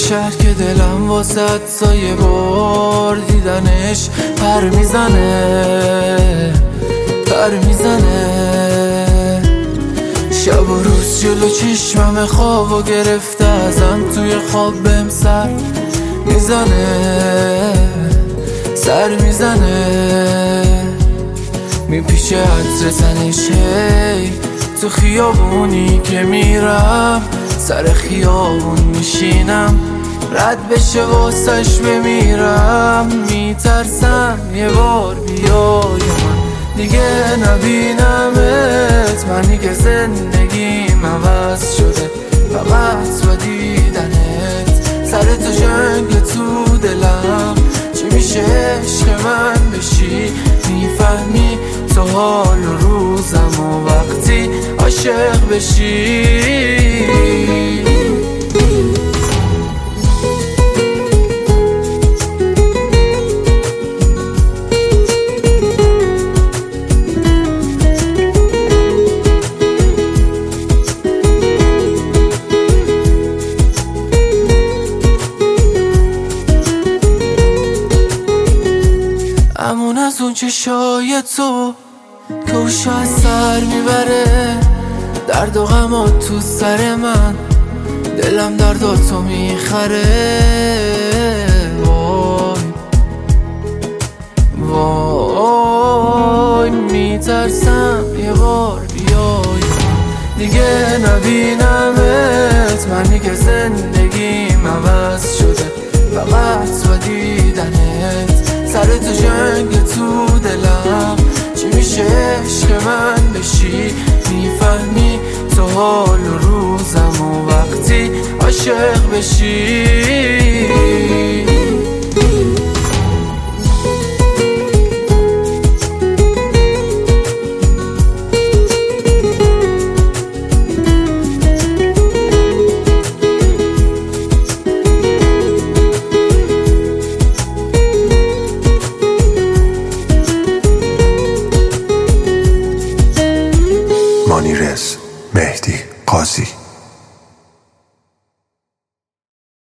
شهر که دلم واسه سایه بار دیدنش پر میزنه شب و روز جلو چشمم خوابو گرفته ازم توی خواب بهم سر میزنه میپیچه عطر تنش هی تو خیابونی که میرم سر خیابون میشینم رد بشه واسش بمیرم میترسم یه بار بیای من دیگه نبینمت منی که زندگیم عوض شده فقط با دیدنت سر تو جنگ تو دلم چی میشه عشق من بشی میفهمی تو حال و روزم و وقتی عاشق بشی امون از اون چشای تو که اوشو از سر میبره درد و غمات تو سر من دلم درداتو میخره وای میترسم یه بار بیای دیگه نبینمت منی که زندگیم عوض شده فقط با دیدنت سر تو جنگ تو دلم چی میشه عشق من بشی میفهمی تو حال و روزم و وقتی عاشق بشی